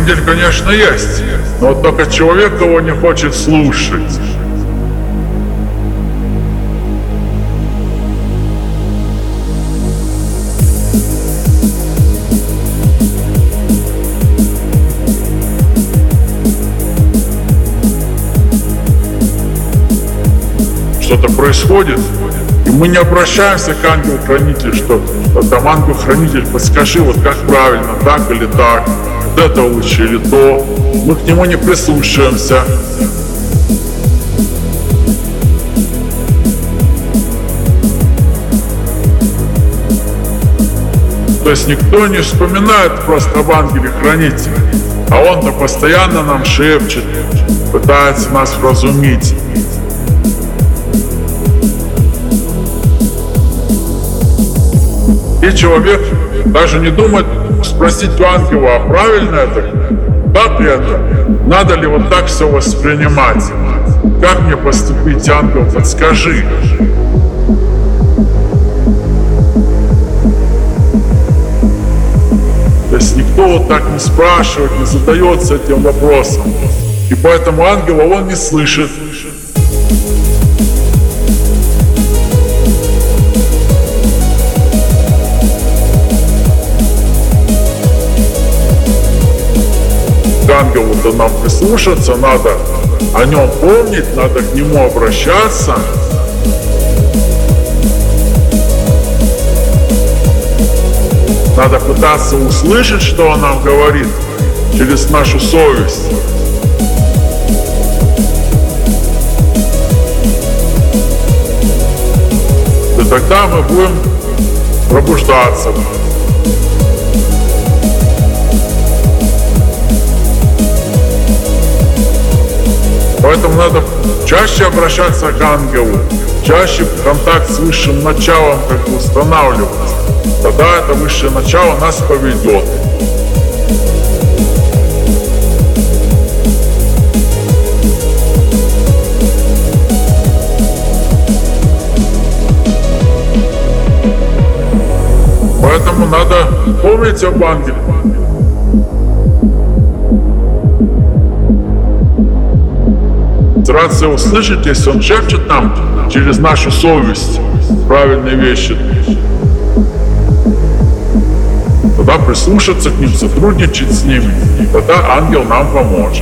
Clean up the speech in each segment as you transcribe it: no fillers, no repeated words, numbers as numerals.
ангел-хранитель, конечно, есть, но вот только человек его не хочет слушать. Что-то происходит, и мы не обращаемся к ангелу-хранителю, что там ангел-хранитель, подскажи, вот как правильно, так или так, вот это лучше или то. Мы к нему не прислушиваемся. То есть никто не вспоминает просто об ангеле-хранителе, а он-то постоянно нам шепчет, пытается нас вразумить. И человек даже не думает спросить у ангела, а правильно это? Как это? Надо ли вот так все воспринимать? Как мне поступить, ангел, подскажи? То есть никто вот так не спрашивает, не задается этим вопросом. И поэтому ангела он не слышит. К ангелу-то нам прислушаться надо, о нем помнить, надо к нему обращаться. Надо пытаться услышать, что он нам говорит, через нашу совесть. И тогда мы будем пробуждаться. Поэтому надо чаще обращаться к ангелу, чаще контакт с высшим началом как бы устанавливать. Тогда это высшее начало нас поведет. Поэтому надо помнить об ангеле. Стараться его слышать, если он шепчет нам через нашу совесть правильные вещи. Тогда прислушаться к ним, сотрудничать с ними, и тогда ангел нам поможет.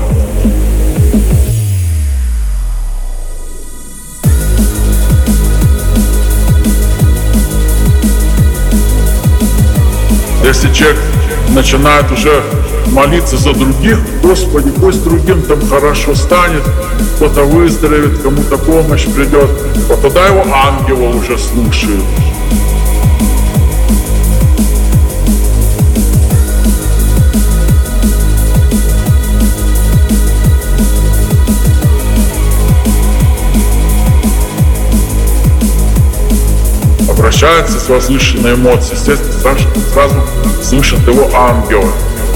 Если человек начинает уже молиться за других, Господи, пусть другим там хорошо станет, кто-то выздоровеет, кому-то помощь придет, вот тогда его ангелы уже слушают. Обращается с возвышенной эмоцией, естественно, сразу слышат его ангелы.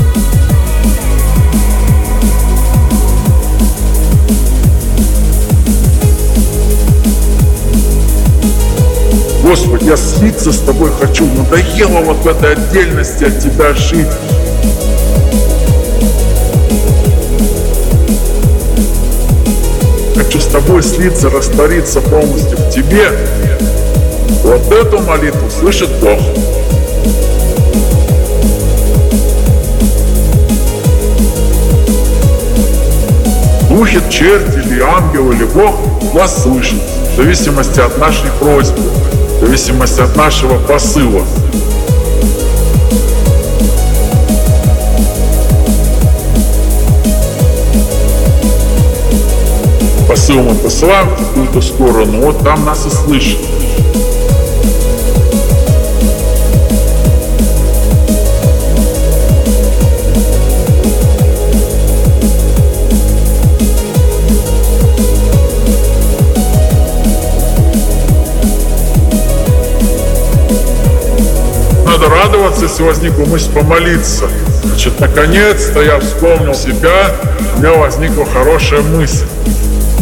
Господи, я слиться с тобой хочу, надоело вот в этой отдельности от тебя жить. Хочу с тобой слиться, раствориться полностью в тебе. Вот эту молитву слышит Бог. Духи, черти или ангел или Бог нас слышит, в зависимости от нашей просьбы, в зависимости от нашего посыла. Посыл мы посылаем в какую-то сторону, вот там нас и слышат. Надо радоваться, если возникла мысль помолиться. Значит, наконец-то я вспомнил себя, у меня возникла хорошая мысль.